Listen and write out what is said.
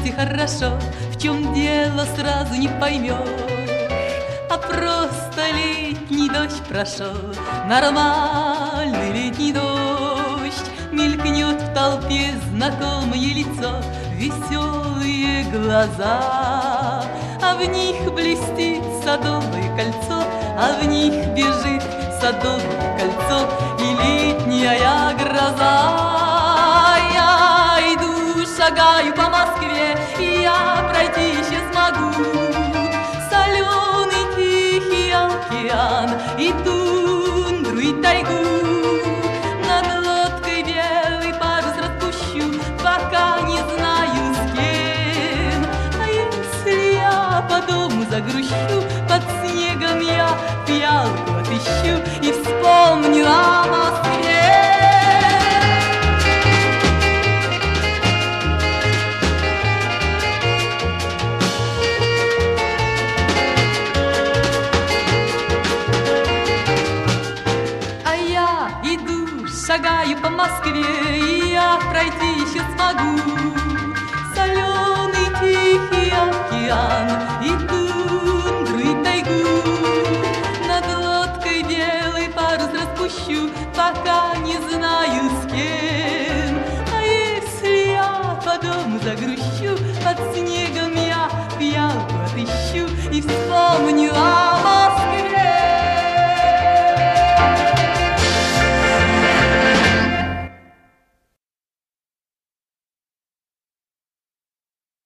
и хорошо, в чем дело сразу не поймешь. А просто летний дождь прошел, нормальный летний дождь. Мелькнет в толпе знакомое лицо, веселые глаза, а в них блестит садовое кольцо, а в них бежит садовое кольцо и летняя гроза. Я иду, шагаю по Москве, и я пройти еще смогу соленый тихий океан и тундру, и тайгу. Над лодкой белый парус распущу, пока не знаю с кем. А если я по дому загрущу, под снегом я фиалку отыщу и вспомню о Москве. А я иду, шагаю по Москве, и я пройти еще смогу соленый тихий океан и тундру, и тайгу. Над лодкой белый парус распущу, пока не знаю с кем. А если я по дому загрущу, под снегом я фиалку отыщу и вспомню